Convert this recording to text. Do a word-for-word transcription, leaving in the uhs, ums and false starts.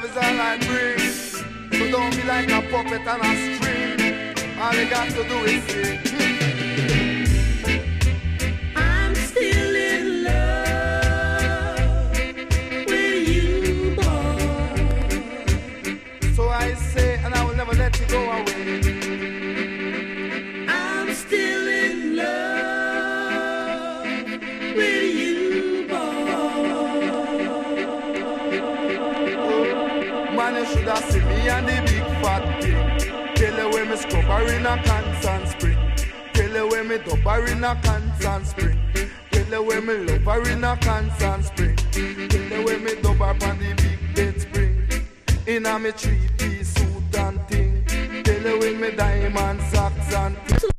love is all I bring. So don't be like a puppet on a string. All you got to do is sing. I'm still in love with you, boy. So I say, and I will never let you go away. I'm still in love with you, boy. Man, you should have seen me and the big fat thing. Tell you when me scrubber in a constant spring. Tell you when me dubber in a constant spring. Tell you when me lover in a constant spring. Tell you when me dubber on the big bed spring. In a me three-piece suit and thing. Tell you when me diamond socks and thing.